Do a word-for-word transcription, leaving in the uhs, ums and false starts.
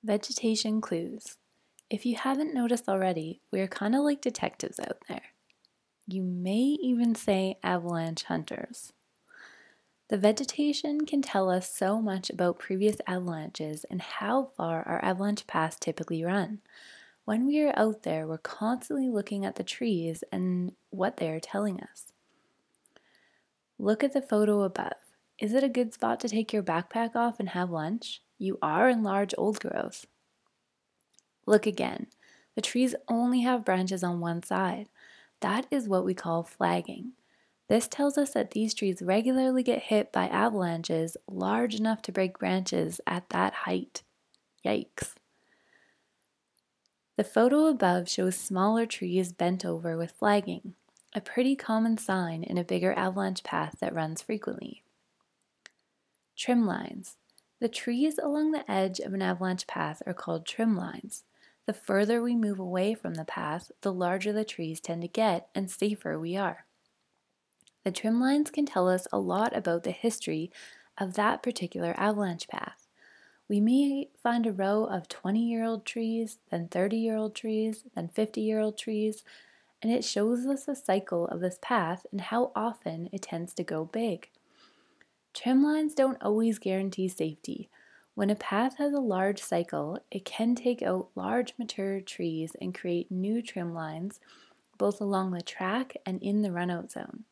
Vegetation clues. If you haven't noticed already, we're kind of like detectives out there. You may even say avalanche hunters. The vegetation can tell us so much about previous avalanches and how far our avalanche paths typically run. When we are out there, we're constantly looking at the trees and what they are telling us. Look at the photo above. Is it a good spot to take your backpack off and have lunch? You are in large old growth. Look again. The trees only have branches on one side. That is what we call flagging. This tells us that these trees regularly get hit by avalanches large enough to break branches at that height. Yikes. The photo above shows smaller trees bent over with flagging, a pretty common sign in a bigger avalanche path that runs frequently. Trim lines. The trees along the edge of an avalanche path are called trim lines. The further we move away from the path, the larger the trees tend to get and safer we are. The trim lines can tell us a lot about the history of that particular avalanche path. We may find a row of twenty-year-old trees, then thirty-year-old trees, then fifty-year-old trees, and it shows us the cycle of this path and how often it tends to go big. Trim lines don't always guarantee safety. When a path has a large cycle, it can take out large mature trees and create new trim lines both along the track and in the runout zone.